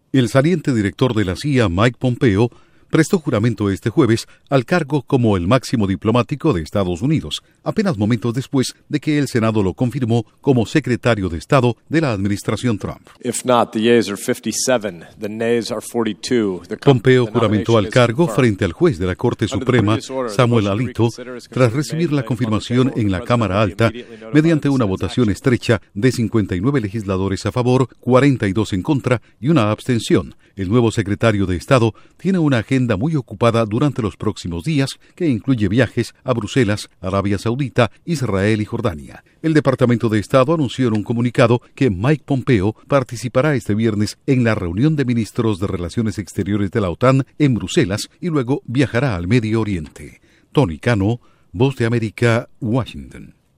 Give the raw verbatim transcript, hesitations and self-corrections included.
El saliente director de la C I A, Mike Pompeo, prestó juramento este jueves al cargo como el máximo diplomático de Estados Unidos, apenas momentos después de que el Senado lo confirmó como secretario de Estado de la administración Trump. Pompeo juramentó al cargo frente al juez de la Corte Suprema, Samuel Alito, tras recibir la confirmación en la Cámara Alta mediante una votación estrecha de cincuenta y nueve legisladores a favor, cuarenta y dos en contra y una abstención. El nuevo secretario de Estado tiene una agenda muy ocupada durante los próximos días que incluye viajes a Bruselas, Arabia Saudita, Israel y Jordania. El Departamento de Estado anunció en un comunicado que Mike Pompeo participará este viernes en la reunión de ministros de Relaciones Exteriores de la OTAN en Bruselas y luego viajará al Medio Oriente. Tony Cano, Voz de América, Washington.